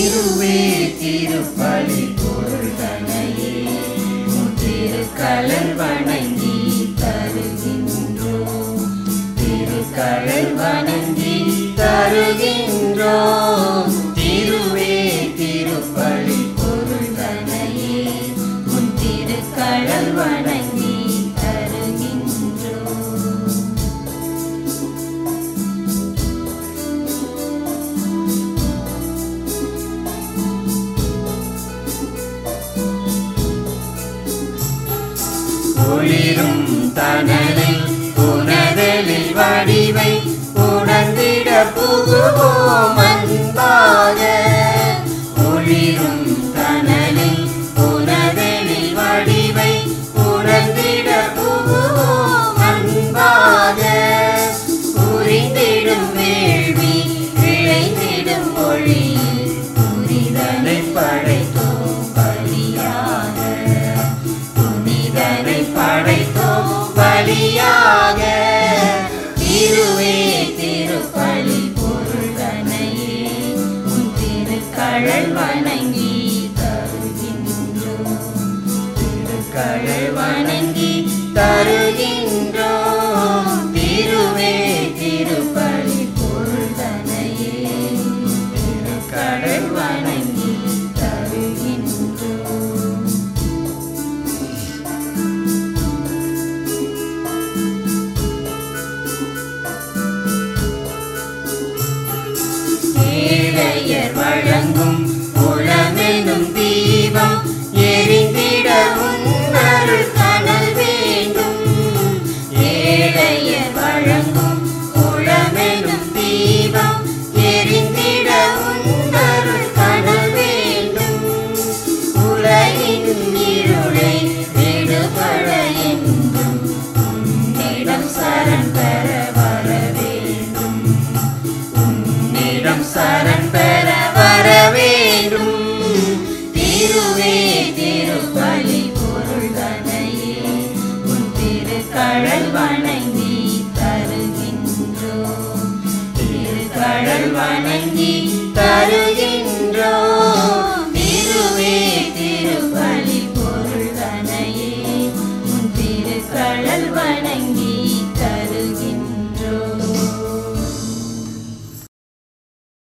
திருவே திருப்பலி பொருள்தனையே திருக்கழல் வணங்கி தருகின்றோம். திருக்கழல் வணங்கி தருகின்றோம். திருவே திருப்பலி பொருள்தனையே திருக்கழல் வணங்கி தருகின்றோம். ஒளிரும் தனலில் புனதலில் வடிவை உணர்ந்திட புகுவோம் அன்பாக. ஒளிரும் தனலில் புனதலில் வடிவை உணர்ந்திட புகுவோம் அன்பாக. புரிந்திடும் வேள்வி விளைந்திடும் ஒளியில் புரிதலை படைத்தோம் பலியாக. புனிதனை படைத்தோம் பலியாக. திருவே திருப்பலி பொருள்தனையே திருக்கழல் வணங்கி தருகின்றோம். திருக்கழல் வணங்கி தருகின்றோம். திருவே திருப்பலி பொருள்தனையே திருக்கழல் வணங்கி தருகின்றோம். ஏழையர் வழங்கும் உளமெனும் தீபம் எரிந்திட உன்னருள் கனல் வேண்டும். ஏழையர் வழங்கும் உளமெனும் தீபம் எரிந்திட உன்னருள் கனல் வேண்டும். உலகின் இருளை விடுபட என்றும் உன்னிடம் சரண் பெற வர வேண்டும். உன்னிடம் சரண் பெற வர வேண்டும். திருவே திருப்பலி பொருள்தனையே திருக்கழல் வணங்கி தருகின்றோம். திருக்கழல் வணங்கி தருகின்றோம்.